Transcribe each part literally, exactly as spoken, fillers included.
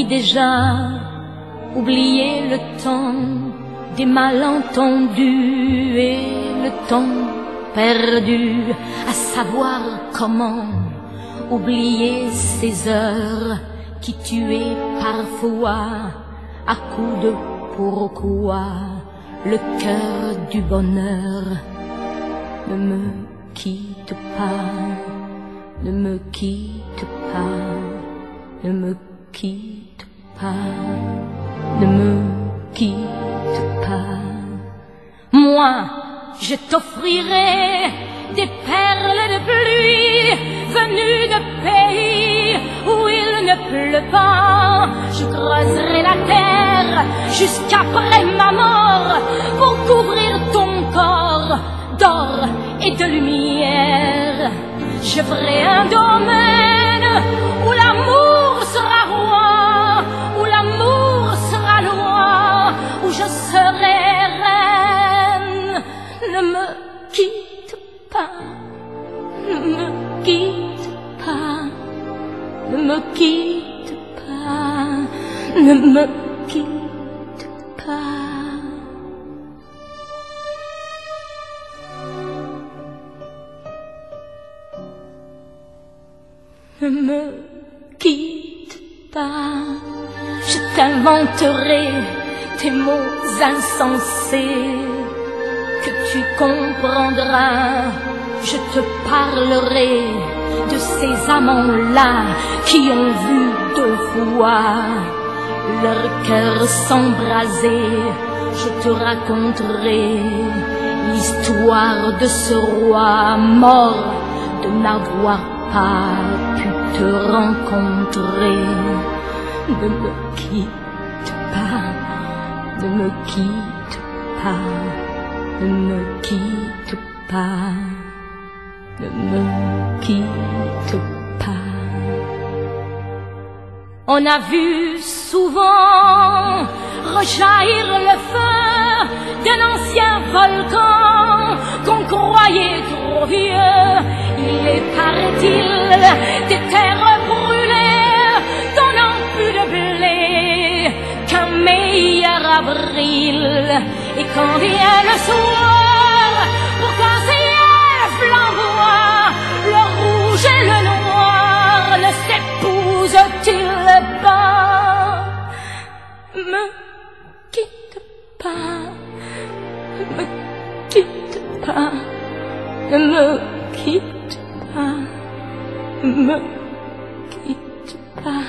nuit déjà, oublier le temps des malentendus et le temps perdu à savoir comment oublier ces heures qui tuaient parfois à coups de pourquoi le cœur du bonheur. Ne me quitte pas, ne me quitte pas, ne me quitte pas, ne me quitte pas. Moi, je t'offrirai des perles de pluie venues de pays où il ne pleut pas. Je creuserai la terre jusqu'après ma mort pour couvrir ton corps d'or et de lumière. Je ferai un domaine où l'amour sera roi, où l'amour sera loi, où je serai reine. Ne me quitte pas, ne me quitte pas, ne me quitte pas, ne me quitte pas. Ne me quitte pas, je t'inventerai des mots insensés que tu comprendras. Je te parlerai de ces amants-là qui ont vu deux fois leur cœur s'embraser. Je te raconterai l'histoire de ce roi mort de n'avoir pas pu te rencontrer. Ne me quitte pas, ne me quitte pas, ne me quitte pas, ne me quitte pas. On a vu souvent rejaillir le feu d'un ancien volcan qu'on croyait trop vieux. Il est, paraît-il, des terres brûlées donnant plus de blé qu'un meilleur avril. Et quand vient le soir, pour qu'un ciel flamboie, le rouge et le noir ne s'épousent-ils pas? Me quitte pas, me quitte pas, ne me quitte pas, me quitte pas.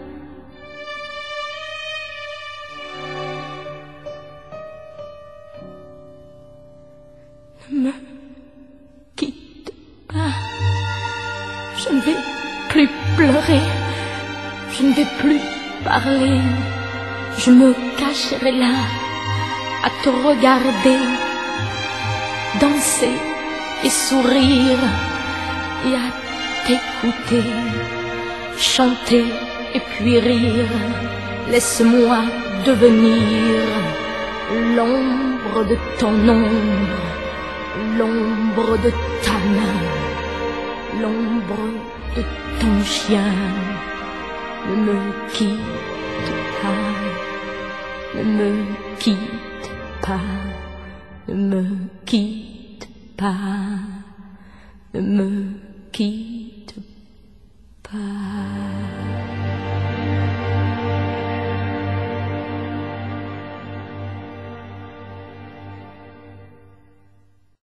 Ne me quitte pas. Je ne vais plus pleurer, je ne vais plus parler. Je me cacherai là à te regarder, danser et sourire et à t'écouter, chanter et puis rire. Laisse-moi devenir l'ombre de ton ombre, l'ombre de ta main, l'ombre de ton chien. Ne me quitte pas, ne me quitte pas, ne me quitte pas.